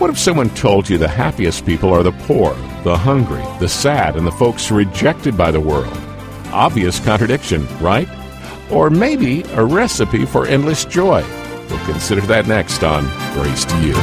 What if someone told you the happiest people are the poor, the hungry, the sad, and the folks rejected by the world? Obvious contradiction, right? Or maybe a recipe for endless joy. We'll consider that next on Grace to You.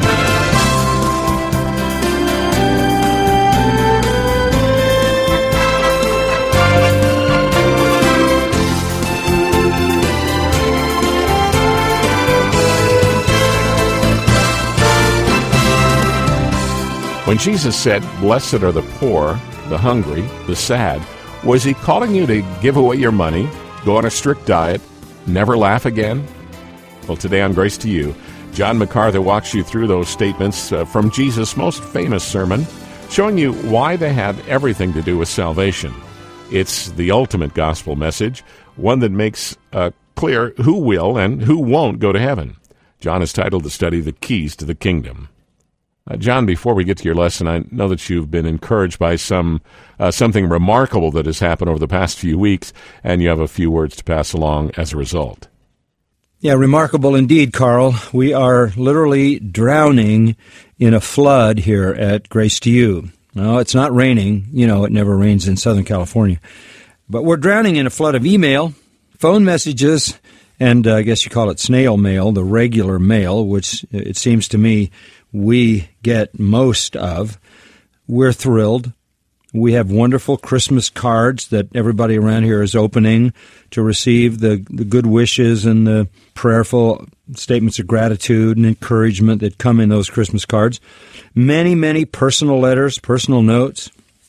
When Jesus said, "Blessed are the poor, the hungry, the sad," was he calling you to give away your money, go on a strict diet, never laugh again? Well, today on Grace to You, John MacArthur walks you through those statements from Jesus' most famous sermon, showing you why they have everything to do with salvation. It's the ultimate gospel message, one that makes clear who will and who won't go to heaven. John has titled the study, "The Keys to the Kingdom." John, before we get to your lesson, I know that you've been encouraged by something remarkable that has happened over the past few weeks, and you have a few words to pass along as a result. Yeah, remarkable indeed, Carl. We are literally drowning in a flood here at Grace to You. No, it's not raining. You know, it never rains in Southern California. But we're drowning in a flood of email, phone messages, and I guess you call it snail mail, the regular mail, which it seems to me we get most of. We're thrilled. We have wonderful Christmas cards that everybody around here is opening to receive the good wishes and the prayerful statements of gratitude and encouragement that come in those Christmas cards. Many, many personal letters, personal notes.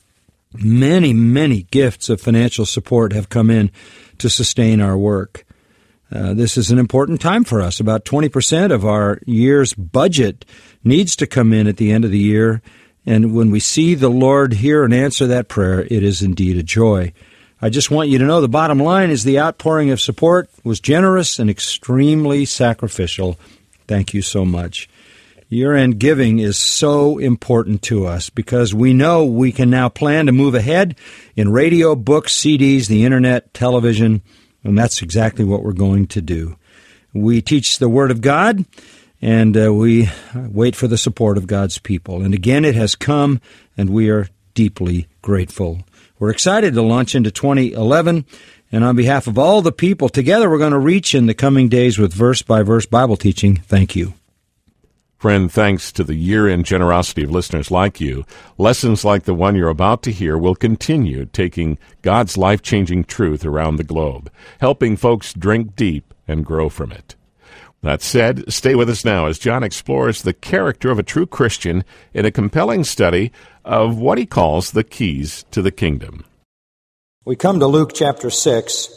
Many, many gifts of financial support have come in to sustain our work. This is an important time for us. About 20% of our year's budget needs to come in at the end of the year. And when we see the Lord hear and answer that prayer, it is indeed a joy. I just want you to know the bottom line is the outpouring of support was generous and extremely sacrificial. Thank you so much. Year-end giving is so important to us because we know we can now plan to move ahead in radio, books, CDs, the Internet, television, and that's exactly what we're going to do. We teach the Word of God, and we wait for the support of God's people. And again, it has come, and we are deeply grateful. We're excited to launch into 2011, and on behalf of all the people, together we're going to reach in the coming days with verse-by-verse Bible teaching. Thank you. Friend, thanks to the year-end generosity of listeners like you, lessons like the one you're about to hear will continue taking God's life-changing truth around the globe, helping folks drink deep and grow from it. That said, stay with us now as John explores the character of a true Christian in a compelling study of what he calls the keys to the kingdom. We come to Luke chapter 6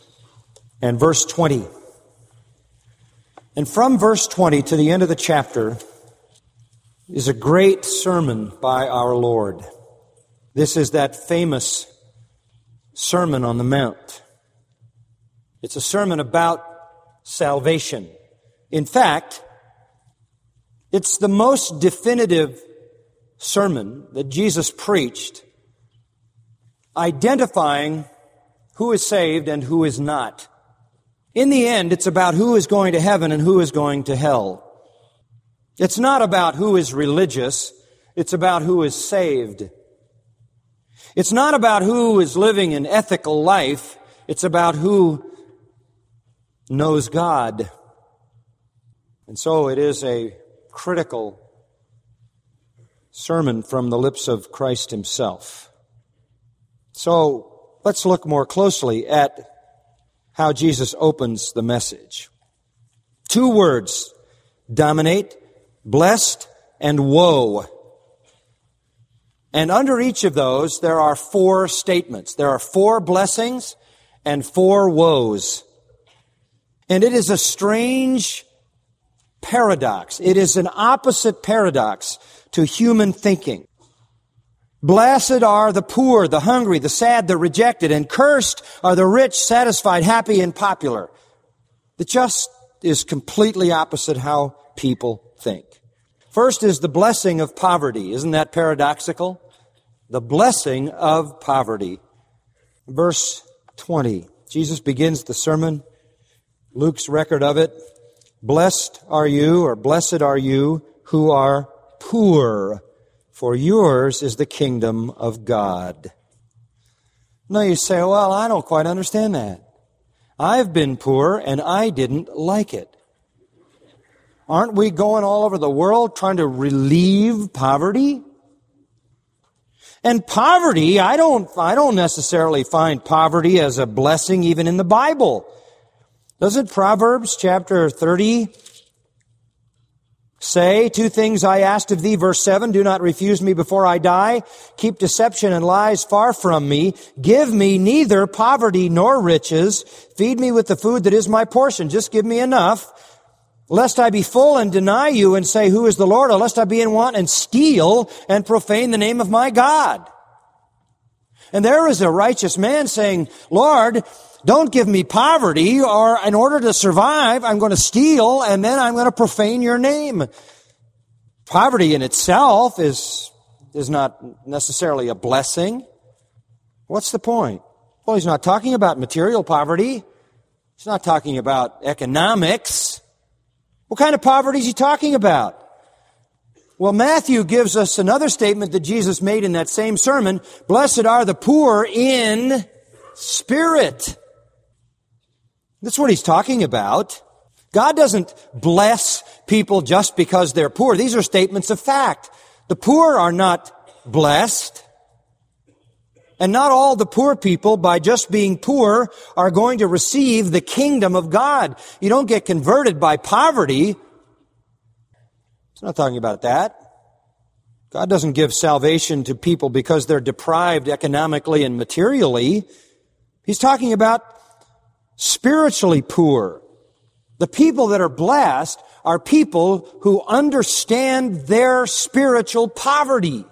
and verse 20. And from verse 20 to the end of the chapter is a great sermon by our Lord. This is that famous Sermon on the Mount. It's a sermon about salvation. In fact, it's the most definitive sermon that Jesus preached, identifying who is saved and who is not. In the end, it's about who is going to heaven and who is going to hell. It's not about who is religious. It's about who is saved. It's not about who is living an ethical life. It's about who knows God. And so it is a critical sermon from the lips of Christ himself. So let's look more closely at how Jesus opens the message. 2 words, dominate, blessed, and woe. And under each of those, there are 4 statements. There are 4 blessings and 4 woes. And it is a strange paradox. It is an opposite paradox to human thinking. Blessed are the poor, the hungry, the sad, the rejected, and cursed are the rich, satisfied, happy, and popular. It just is completely opposite how people think. First is the blessing of poverty. Isn't that paradoxical? The blessing of poverty. Verse 20. Jesus begins the sermon, Luke's record of it. Blessed are you, or blessed are you, who are poor, for yours is the kingdom of God. Now you say, well, I don't quite understand that. I've been poor and I didn't like it. Aren't we going all over the world trying to relieve poverty? And poverty, I don't necessarily find poverty as a blessing even in the Bible. Doesn't Proverbs chapter 30 say, 2 things I asked of thee, verse 7, do not refuse me before I die. Keep deception and lies far from me. Give me neither poverty nor riches. Feed me with the food that is my portion. Just give me enough, lest I be full and deny you and say, who is the Lord? Or lest I be in want and steal and profane the name of my God. And there is a righteous man saying, Lord, don't give me poverty, or in order to survive, I'm going to steal, and then I'm going to profane your name. Poverty in itself is not necessarily a blessing. What's the point? Well, he's not talking about material poverty. He's not talking about economics. What kind of poverty is he talking about? Well, Matthew gives us another statement that Jesus made in that same sermon. Blessed are the poor in spirit. That's what he's talking about. God doesn't bless people just because they're poor. These are statements of fact. The poor are not blessed. And not all the poor people, by just being poor, are going to receive the kingdom of God. You don't get converted by poverty. It's not talking about that. God doesn't give salvation to people because they're deprived economically and materially. He's talking about spiritually poor. The people that are blessed are people who understand their spiritual poverty.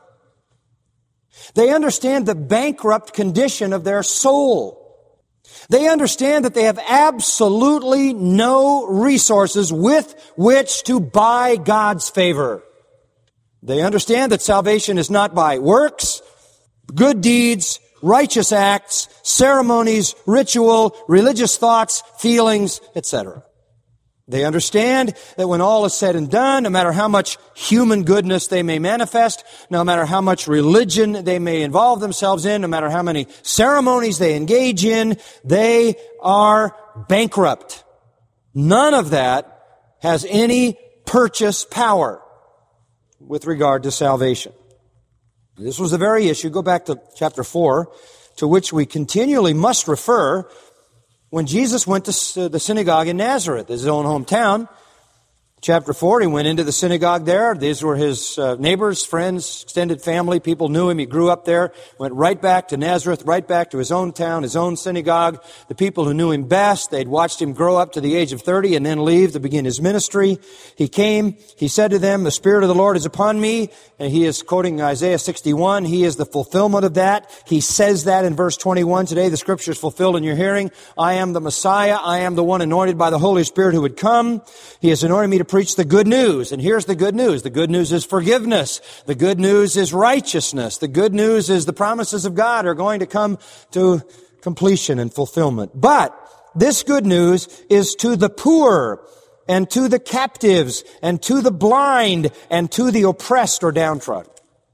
They understand the bankrupt condition of their soul. They understand that they have absolutely no resources with which to buy God's favor. They understand that salvation is not by works, good deeds, righteous acts, ceremonies, ritual, religious thoughts, feelings, etc. They understand that when all is said and done, no matter how much human goodness they may manifest, no matter how much religion they may involve themselves in, no matter how many ceremonies they engage in, they are bankrupt. None of that has any purchase power with regard to salvation. This was the very issue, go back to chapter 4, to which we continually must refer when Jesus went to the synagogue in Nazareth, his own hometown. Chapter 4, he went into the synagogue there. These were his neighbors, friends, extended family. People knew him. He grew up there, went right back to Nazareth, right back to his own town, his own synagogue. The people who knew him best, they'd watched him grow up to the age of 30 and then leave to begin his ministry. He came, he said to them, the Spirit of the Lord is upon me. And he is quoting Isaiah 61. He is the fulfillment of that. He says that in verse 21. Today the Scripture is fulfilled in your hearing. I am the Messiah. I am the one anointed by the Holy Spirit who would come. He has anointed me to preach the good news. And here's the good news. The good news is forgiveness. The good news is righteousness. The good news is the promises of God are going to come to completion and fulfillment. But this good news is to the poor and to the captives and to the blind and to the oppressed or downtrodden.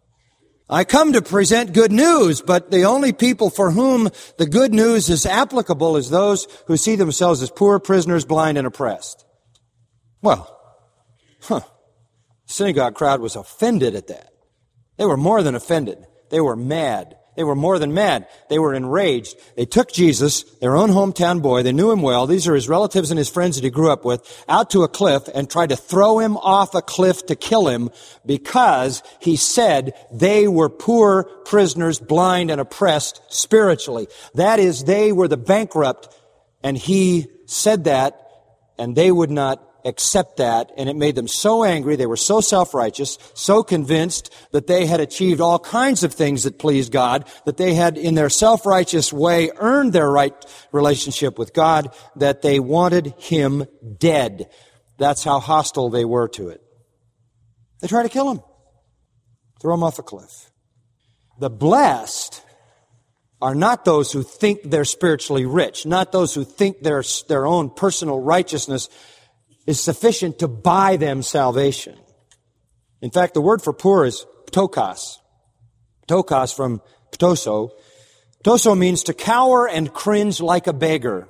I come to present good news, but the only people for whom the good news is applicable is those who see themselves as poor, prisoners, blind, and oppressed. Well, the synagogue crowd was offended at that. They were more than offended. They were mad. They were more than mad. They were enraged. They took Jesus, their own hometown boy, they knew him well, these are his relatives and his friends that he grew up with, out to a cliff and tried to throw him off a cliff to kill him because he said they were poor prisoners, blind and oppressed spiritually. That is, they were the bankrupt, and he said that, and they would not accept that, and it made them so angry, they were so self-righteous, so convinced that they had achieved all kinds of things that pleased God, that they had in their self-righteous way earned their right relationship with God, that they wanted him dead. That's how hostile they were to it. They tried to kill him, throw him off a cliff. The blessed are not those who think they're spiritually rich, not those who think their own personal righteousness is sufficient to buy them salvation. In fact, the word for poor is ptokos. Ptokos from ptoso. Ptoso means to cower and cringe like a beggar.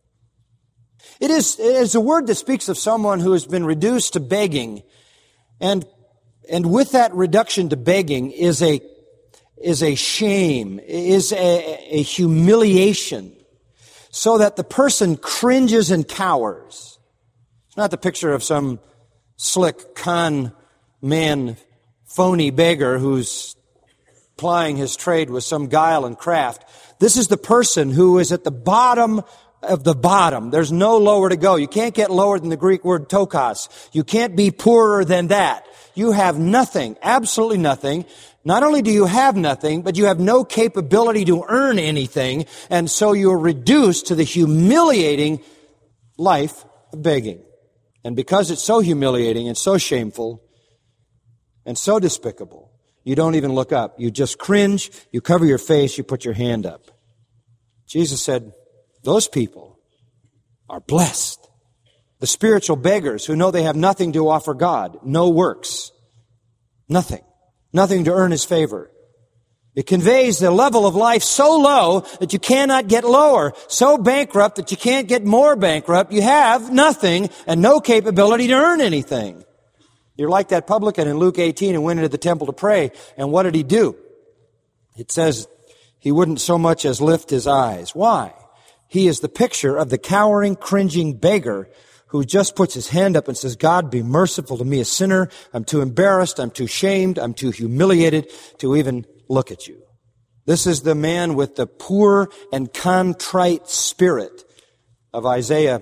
It is a word that speaks of someone who has been reduced to begging. And with that reduction to begging is a shame, is a humiliation, so that the person cringes and cowers. It's not the picture of some slick con man, phony beggar who's plying his trade with some guile and craft. This is the person who is at the bottom of the bottom. There's no lower to go. You can't get lower than the Greek word tokos. You can't be poorer than that. You have nothing, absolutely nothing. Not only do you have nothing, but you have no capability to earn anything, and so you're reduced to the humiliating life of begging. And because it's so humiliating and so shameful and so despicable, you don't even look up. You just cringe, you cover your face, you put your hand up. Jesus said, those people are blessed. The spiritual beggars who know they have nothing to offer God, no works, nothing to earn His favor. It conveys the level of life so low that you cannot get lower, so bankrupt that you can't get more bankrupt. You have nothing and no capability to earn anything. You're like that publican in Luke 18 who went into the temple to pray, and what did he do? It says he wouldn't so much as lift his eyes. Why? He is the picture of the cowering, cringing beggar who just puts his hand up and says, God, be merciful to me, a sinner. I'm too embarrassed. I'm too shamed. I'm too humiliated to even look at you. This is the man with the poor and contrite spirit of Isaiah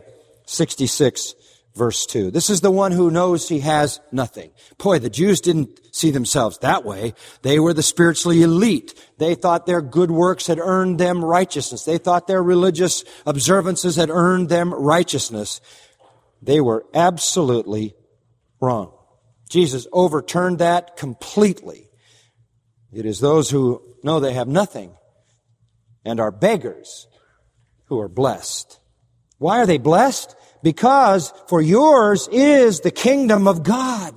66, verse 2. This is the one who knows he has nothing. Boy, the Jews didn't see themselves that way. They were the spiritually elite. They thought their good works had earned them righteousness. They thought their religious observances had earned them righteousness. They were absolutely wrong. Jesus overturned that completely. It is those who know they have nothing and are beggars who are blessed. Why are they blessed? Because for yours is the kingdom of God.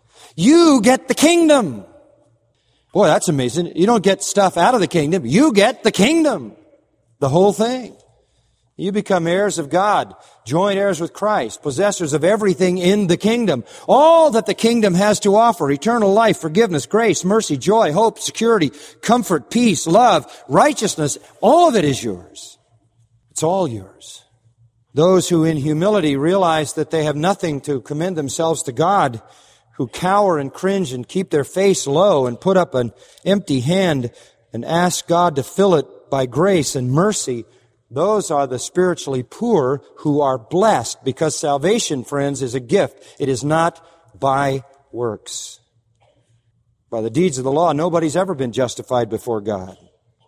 You get the kingdom. Boy, that's amazing. You don't get stuff out of the kingdom. You get the kingdom. The whole thing. You become heirs of God, joint heirs with Christ, possessors of everything in the kingdom. All that the kingdom has to offer, eternal life, forgiveness, grace, mercy, joy, hope, security, comfort, peace, love, righteousness, all of it is yours. It's all yours. Those who in humility realize that they have nothing to commend themselves to God, who cower and cringe and keep their face low and put up an empty hand and ask God to fill it by grace and mercy, those are the spiritually poor who are blessed, because salvation, friends, is a gift. It is not by works. By the deeds of the law, nobody's ever been justified before God.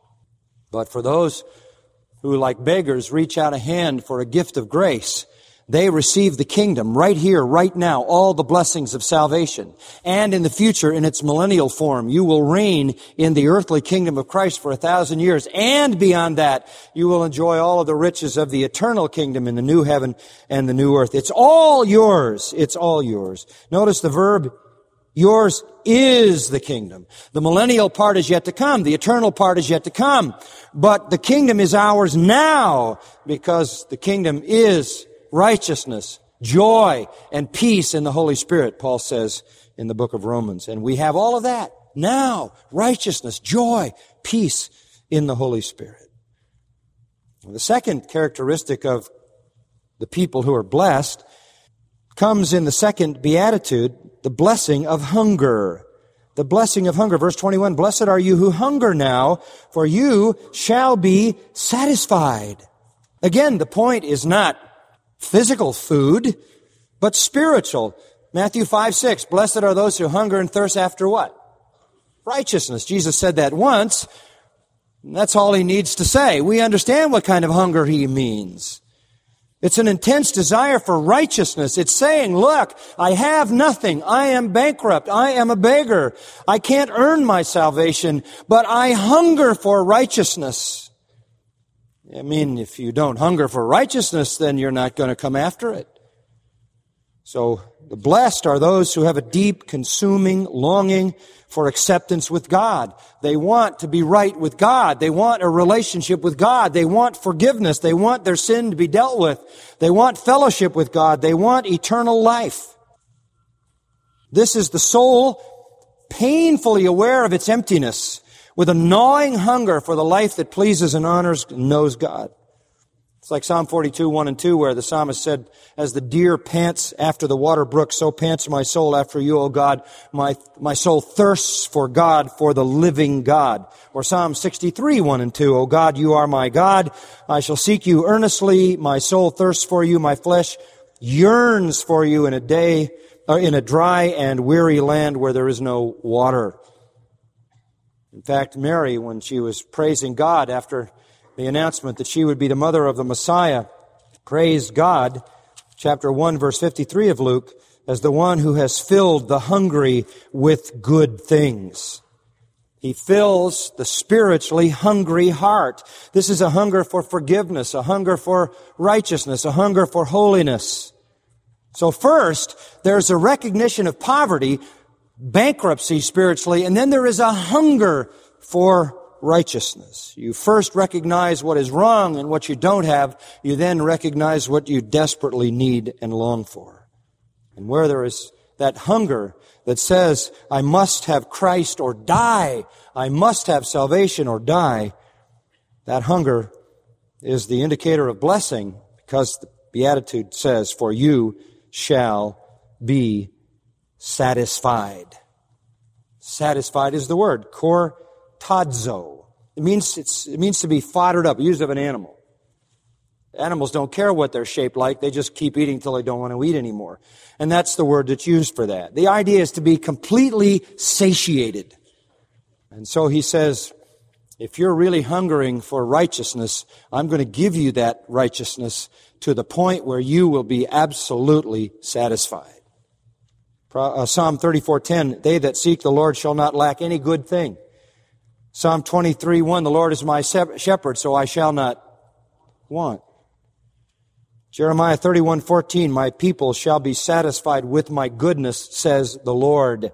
But for those who, like beggars, reach out a hand for a gift of grace, they receive the kingdom right here, right now, all the blessings of salvation. And in the future, in its millennial form, you will reign in the earthly kingdom of Christ for 1,000 years. And beyond that, you will enjoy all of the riches of the eternal kingdom in the new heaven and the new earth. It's all yours. It's all yours. Notice the verb, yours is the kingdom. The millennial part is yet to come. The eternal part is yet to come. But the kingdom is ours now, because the kingdom is righteousness, joy, and peace in the Holy Spirit, Paul says in the book of Romans. And we have all of that now. Righteousness, joy, peace in the Holy Spirit. The second characteristic of the people who are blessed comes in the second beatitude, the blessing of hunger. The blessing of hunger. Verse 21, blessed are you who hunger now, for you shall be satisfied. Again, the point is not physical food, but spiritual. Matthew 5:6, blessed are those who hunger and thirst after what? Righteousness. Jesus said that once. That's all He needs to say. We understand what kind of hunger He means. It's an intense desire for righteousness. It's saying, look, I have nothing. I am bankrupt. I am a beggar. I can't earn my salvation, but I hunger for righteousness. I mean, if you don't hunger for righteousness, then you're not going to come after it. So the blessed are those who have a deep, consuming longing for acceptance with God. They want to be right with God. They want a relationship with God. They want forgiveness. They want their sin to be dealt with. They want fellowship with God. They want eternal life. This is the soul painfully aware of its emptiness, with a gnawing hunger for the life that pleases and honors and knows God. It's like Psalm 42, 1 and 2, where the psalmist said, as the deer pants after the water brook, so pants my soul after you, O God. My soul thirsts for God, for the living God. Or Psalm 63, 1 and 2, O God, you are my God. I shall seek you earnestly. My soul thirsts for you. My flesh yearns for you in a dry and weary land where there is no water. In fact, Mary, when she was praising God after the announcement that she would be the mother of the Messiah, praised God, chapter 1, verse 53 of Luke, as the one who has filled the hungry with good things. He fills the spiritually hungry heart. This is a hunger for forgiveness, a hunger for righteousness, a hunger for holiness. So first, there's a recognition of poverty, bankruptcy spiritually, and then there is a hunger for righteousness. You first recognize what is wrong and what you don't have. You then recognize what you desperately need and long for. And where there is that hunger that says, I must have Christ or die, I must have salvation or die, that hunger is the indicator of blessing, because the Beatitude says, for you shall be satisfied. Satisfied is the word, tadzo. It means to be foddered up, used of an animal. Animals don't care what they're shaped like. They just keep eating till they don't want to eat anymore. And that's the word that's used for that. The idea is to be completely satiated. And so he says, if you're really hungering for righteousness, I'm going to give you that righteousness to the point where you will be absolutely satisfied. Psalm 34:10, they that seek the Lord shall not lack any good thing. Psalm 23:1, the Lord is my shepherd, so I shall not want. Jeremiah 31:14, my people shall be satisfied with my goodness, says the Lord.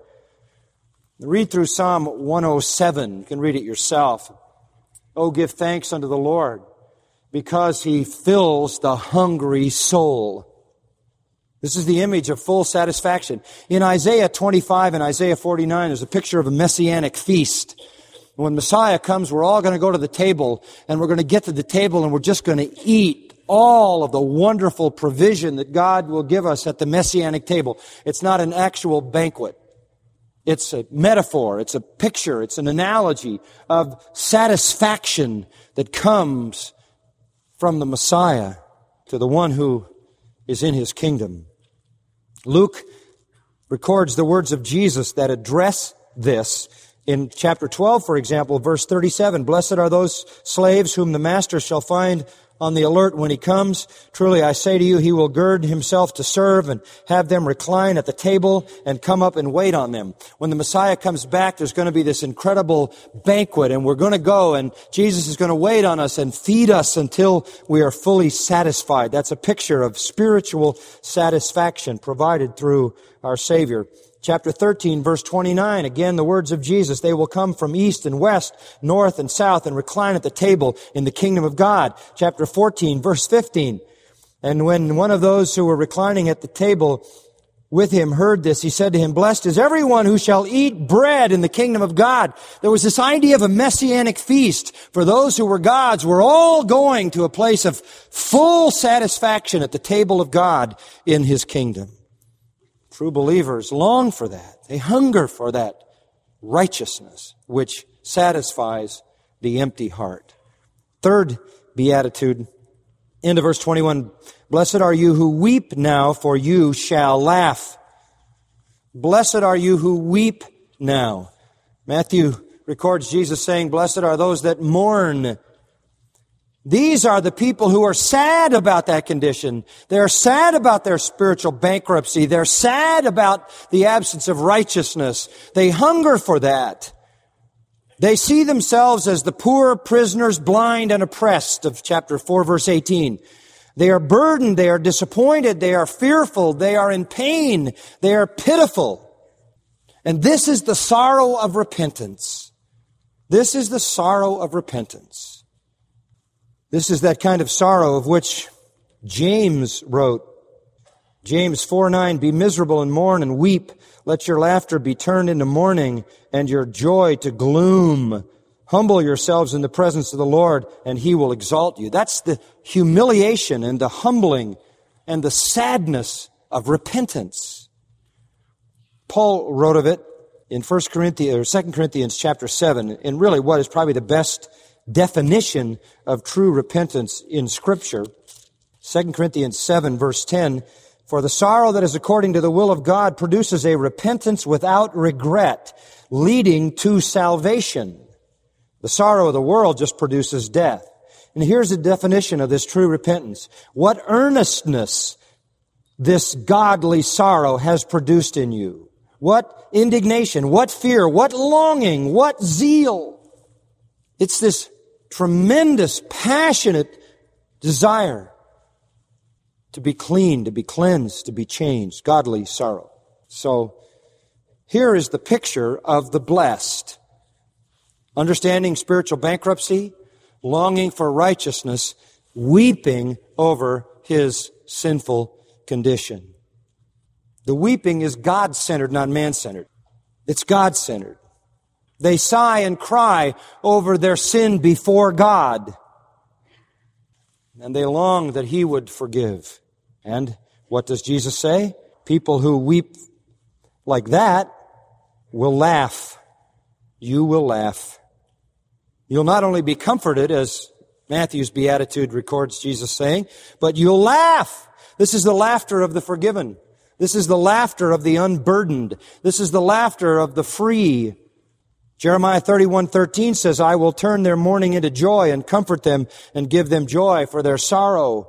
Read through Psalm 107. You can read it yourself. Oh, give thanks unto the Lord, because He fills the hungry soul. This is the image of full satisfaction. In Isaiah 25 and Isaiah 49, there's a picture of a messianic feast. When Messiah comes, we're all going to go to the table, and we're going to get to the table, and we're just going to eat all of the wonderful provision that God will give us at the messianic table. It's not an actual banquet. It's a metaphor, it's a picture, it's an analogy of satisfaction that comes from the Messiah to the one who is in His kingdom. Luke records the words of Jesus that address this. In chapter 12, for example, verse 37, blessed are those slaves whom the master shall find on the alert when he comes. Truly I say to you, he will gird himself to serve and have them recline at the table and come up and wait on them. When the Messiah comes back, there's going to be this incredible banquet, and we're going to go, and Jesus is going to wait on us and feed us until we are fully satisfied. That's a picture of spiritual satisfaction provided through our Savior. Chapter 13, verse 29, again, the words of Jesus, they will come from east and west, north and south, and recline at the table in the kingdom of God. Chapter 14, verse 15, and when one of those who were reclining at the table with him heard this, he said to him, blessed is everyone who shall eat bread in the kingdom of God. There was this idea of a messianic feast for those who were God's. We're all going to a place of full satisfaction at the table of God in His kingdom. True believers long for that. They hunger for that righteousness which satisfies the empty heart. Third beatitude, end of verse 21, blessed are you who weep now, for you shall laugh. Blessed are you who weep now. Matthew records Jesus saying, blessed are those that mourn. These are the people who are sad about that condition. They're sad about their spiritual bankruptcy. They're sad about the absence of righteousness. They hunger for that. They see themselves as the poor prisoners, blind and oppressed, of chapter 4, verse 18. They are burdened, they are disappointed, they are fearful, they are in pain, they are pitiful. And this is the sorrow of repentance. This is the sorrow of repentance. This is that kind of sorrow of which James wrote. James 4:9, be miserable and mourn and weep. Let your laughter be turned into mourning and your joy to gloom. Humble yourselves in the presence of the Lord, and He will exalt you. That's the humiliation and the humbling and the sadness of repentance. Paul wrote of it in 2 Corinthians chapter 7, in really what is probably the best definition of true repentance in Scripture. 2 Corinthians 7, verse 10, for the sorrow that is according to the will of God produces a repentance without regret, leading to salvation. The sorrow of the world just produces death. And here's the definition of this true repentance. What earnestness this godly sorrow has produced in you. What indignation, what fear, what longing, what zeal. It's this tremendous, passionate desire to be clean, to be cleansed, to be changed. Godly sorrow. So here is the picture of the blessed. Understanding spiritual bankruptcy, longing for righteousness, weeping over his sinful condition. The weeping is God-centered, not man-centered. It's God-centered. They sigh and cry over their sin before God. And they long that He would forgive. And what does Jesus say? People who weep like that will laugh. You will laugh. You'll not only be comforted, as Matthew's Beatitude records Jesus saying, but you'll laugh. This is the laughter of the forgiven. This is the laughter of the unburdened. This is the laughter of the free. Jeremiah 31:13 says, I will turn their mourning into joy and comfort them and give them joy for their sorrow.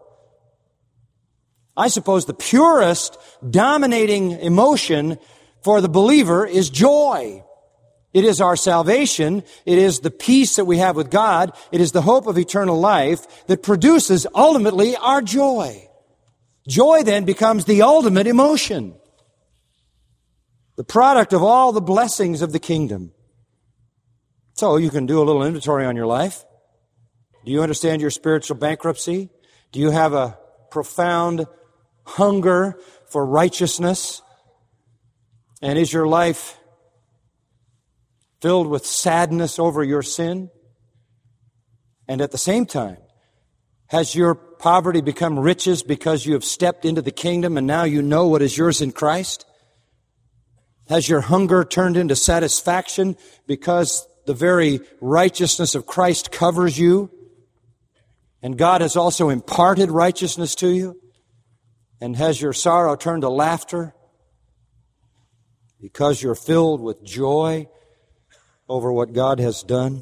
I suppose the purest, dominating emotion for the believer is joy. It is our salvation. It is the peace that we have with God. It is the hope of eternal life that produces ultimately our joy. Joy then becomes the ultimate emotion, the product of all the blessings of the kingdom. So you can do a little inventory on your life. Do you understand your spiritual bankruptcy? Do you have a profound hunger for righteousness? And is your life filled with sadness over your sin? And at the same time, has your poverty become riches because you have stepped into the kingdom and now you know what is yours in Christ? Has your hunger turned into satisfaction because the very righteousness of Christ covers you? And God has also imparted righteousness to you? And has your sorrow turned to laughter because you're filled with joy over what God has done?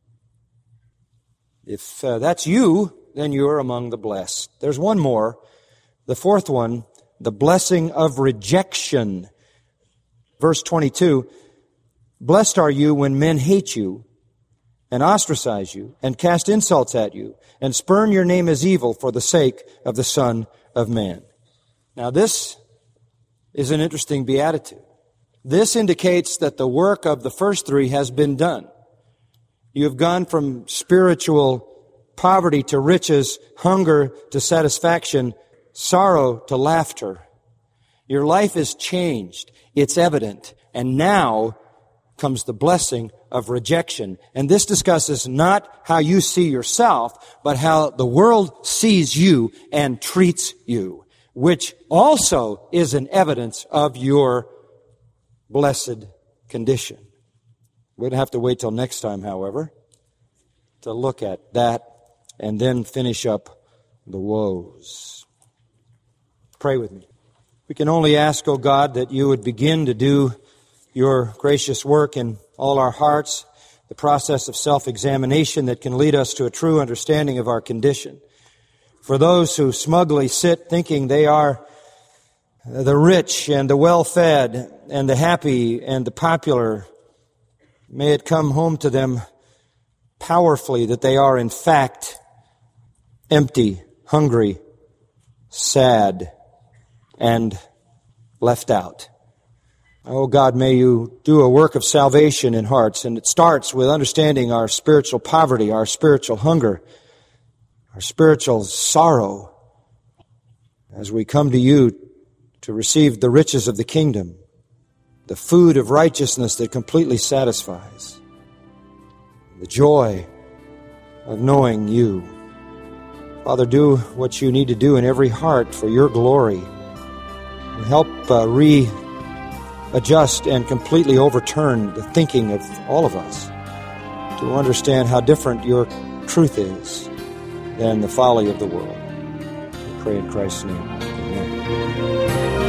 If that's you, then you are among the blessed. There's one more. The fourth one, the blessing of rejection. Verse 22, blessed are you when men hate you and ostracize you and cast insults at you and spurn your name as evil for the sake of the Son of Man. Now this is an interesting beatitude. This indicates that the work of the first three has been done. You have gone from spiritual poverty to riches, hunger to satisfaction, sorrow to laughter. Your life is changed. It's evident. And now comes the blessing of rejection. And this discusses not how you see yourself, but how the world sees you and treats you, which also is an evidence of your blessed condition. We'd have to wait till next time, however, to look at that and then finish up the woes. Pray with me. We can only ask, O God, that you would begin to do your gracious work in all our hearts, the process of self-examination that can lead us to a true understanding of our condition. For those who smugly sit thinking they are the rich and the well-fed and the happy and the popular, may it come home to them powerfully that they are in fact empty, hungry, sad, and left out. Oh God, may you do a work of salvation in hearts, and it starts with understanding our spiritual poverty, our spiritual hunger, our spiritual sorrow, as we come to you to receive the riches of the kingdom, the food of righteousness that completely satisfies, the joy of knowing you. Father, do what you need to do in every heart for your glory, and help readjust and completely overturn the thinking of all of us to understand how different your truth is than the folly of the world. We pray in Christ's name. Amen.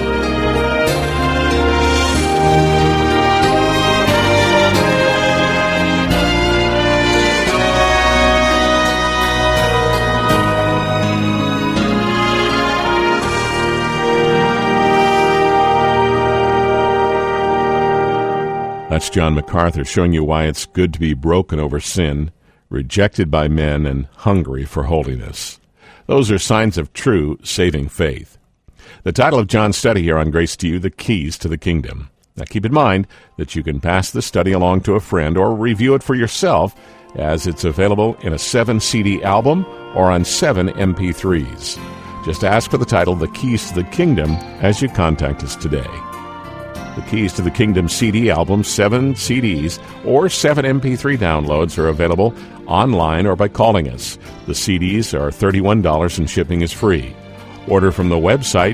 That's John MacArthur showing you why it's good to be broken over sin, rejected by men, and hungry for holiness. Those are signs of true saving faith. The title of John's study here on Grace to You, The Keys to the Kingdom. Now keep in mind that you can pass the study along to a friend or review it for yourself, as it's available in a 7-CD album or on 7 MP3s. Just ask for the title, The Keys to the Kingdom, as you contact us today. The Keys to the Kingdom CD album, 7 CDs, or 7 MP3 downloads are available online or by calling us. The CDs are $31 and shipping is free. Order from the website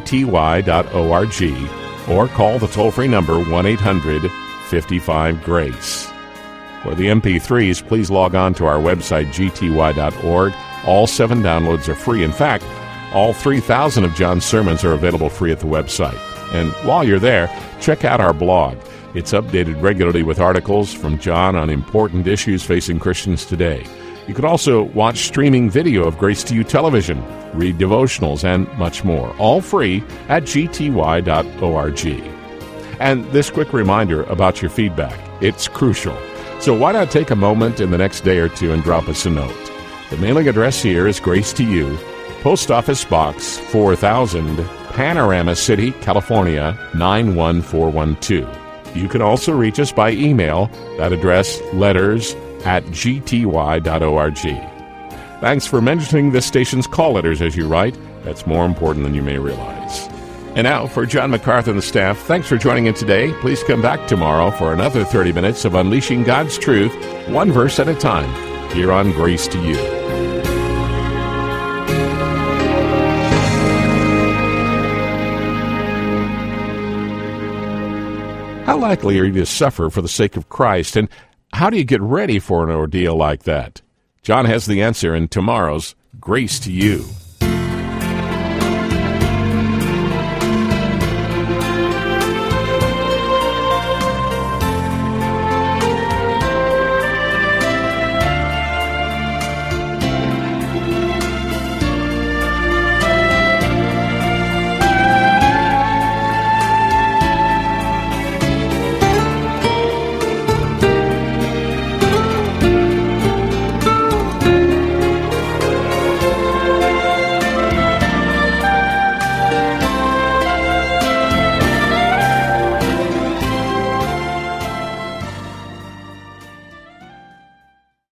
gty.org or call the toll-free number 1-800-55-GRACE. For the MP3s, please log on to our website gty.org. All 7 downloads are free. In fact, all 3,000 of John's sermons are available free at the website. And while you're there, check out our blog. It's updated regularly with articles from John on important issues facing Christians today. You can also watch streaming video of Grace to You television, read devotionals, and much more, all free at gty.org. And this quick reminder about your feedback. It's crucial. So why not take a moment in the next day or two and drop us a note? The mailing address here is Grace to You, Post Office Box 4000, Panorama City, California, 91412. You can also reach us by email. That address, letters@gty.org. Thanks for mentioning this station's call letters as you write. That's more important than you may realize. And now, for John MacArthur and the staff, thanks for joining in today. Please come back tomorrow for another 30 minutes of unleashing God's truth, one verse at a time, here on Grace to You. How likely are you to suffer for the sake of Christ, and how do you get ready for an ordeal like that? John has the answer in tomorrow's Grace to You.